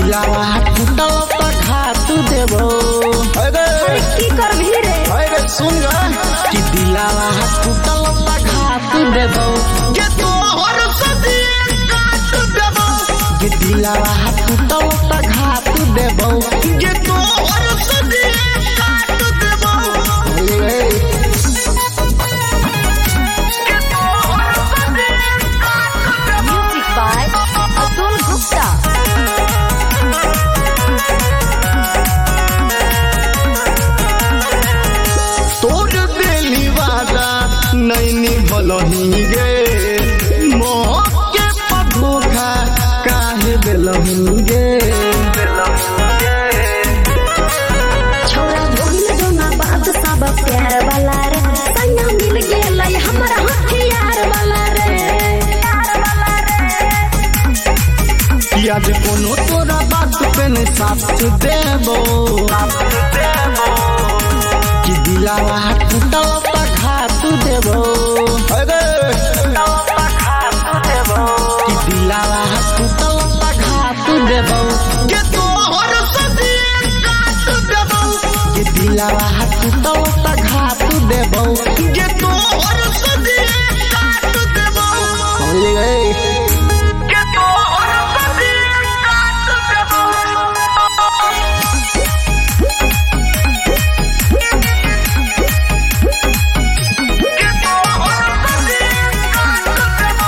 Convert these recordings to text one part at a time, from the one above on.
दिलावा टूटल त घात देबो। अरे की करबी रे? अरे सुन ग कि दिलावा टूटल त घात देबो। ये तोहर सदिए काट देबो। ये दिलावा टूटल त घात देबो। ये तोहर सदिए काट देबो। Music by Atul Gupta. तोर दिली वादा नैनी भलही गे मोके पधोखा काहे बेलही गे। छोरा भूल जो ना बात सब प्यार वाला रे, सैया मिल गेल हमरा हथियार वाला रे। याद कोनो तोरा बात पे न साथ देबो। कि दिलावा टूटल त घात देबो। अरे कि दिलावा टूटल त घात देबो। ये तोहर सदिए काट देबो। कि दिलावा टूटल त घात देबो। ये तोहर सदिए काट देबो। समझ गए? ये तोहर सदिए काट देबो। ये तोहर सदिए काट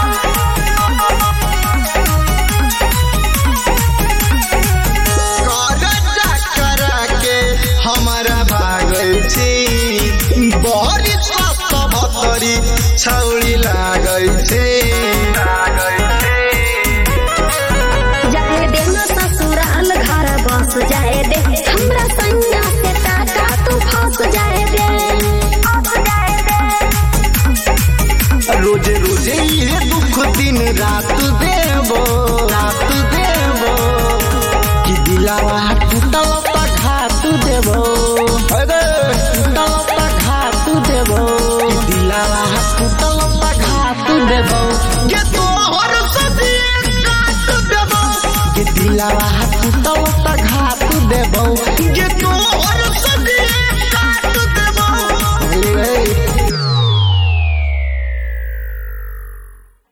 करजा करा के हमारा भागल छी बहरी स्वास्थ्य भतरी छौरी लागल छी। जाए दे ना ससुराल घर बस जाए दे, हमरा सैया से टाका तू फंस जाए दे। रोजे रोजे ये दुख दिन रात देबो। कि दिलावा